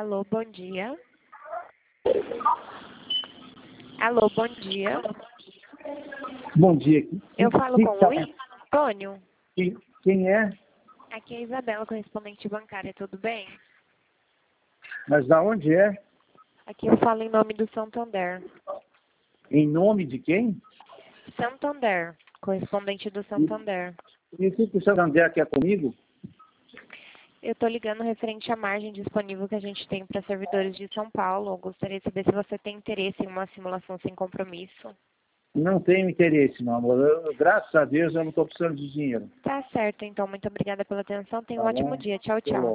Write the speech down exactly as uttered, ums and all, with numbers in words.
Alô, bom dia. Alô, bom dia. Bom dia. Eu falo Quem com o tá- Luiz Antônio. Quem, quem é? Aqui é a Isabela, correspondente bancária, tudo bem? Mas da onde é? Aqui eu falo em nome do Santander. Em nome de quem? Santander, correspondente do Santander. E o que que o Santander quer comigo? Eu estou ligando referente à margem disponível que a gente tem para servidores de São Paulo. Eu gostaria de saber se você tem interesse em uma simulação sem compromisso. Não tenho interesse, meu amor. Eu, graças a Deus eu não estou precisando de dinheiro. Tá certo, então. Muito obrigada pela atenção. Tenha um Tá ótimo bom? dia. Tchau, Até logo. tchau.